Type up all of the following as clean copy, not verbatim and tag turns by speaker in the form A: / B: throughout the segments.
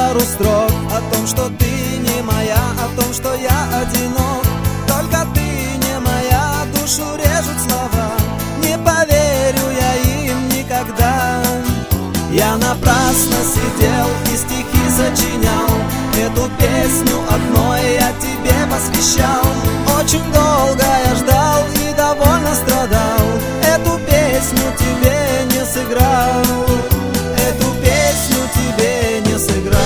A: пару строк о том, что ты не моя, о том, что я одинок. Только ты не моя, душу режут слова, не поверю я им никогда. Я напрасно сидел и стихи сочинял, эту песню одной я тебе посвящал. Очень долго я ждал и довольно страдал, эту песню тебе не сыграл, эту песню тебе не сыграл.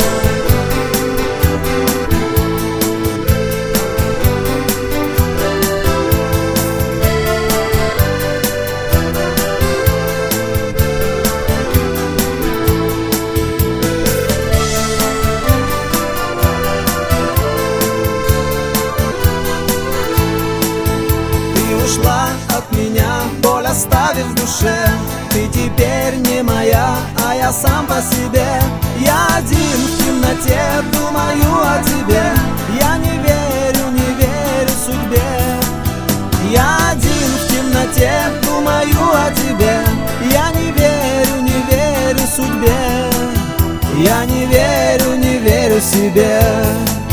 A: Ушла от меня, боль оставив в душе. Ты теперь не моя, а я сам по себе. Я один в темноте, думаю о тебе. Я не верю судьбе. Я один в темноте, думаю о тебе. Я не верю судьбе. Я не верю себе.